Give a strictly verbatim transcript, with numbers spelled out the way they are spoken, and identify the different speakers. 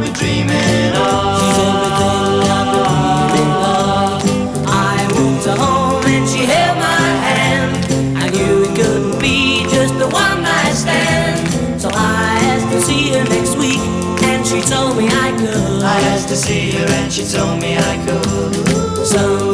Speaker 1: been dreaming of.
Speaker 2: She's everything I've been dreaming of. I walked her home and she held my hand. I knew it couldn't be just a one night stand. So I asked to see her next week and she told me I could.
Speaker 1: I asked to see her and she told me I could.
Speaker 2: Some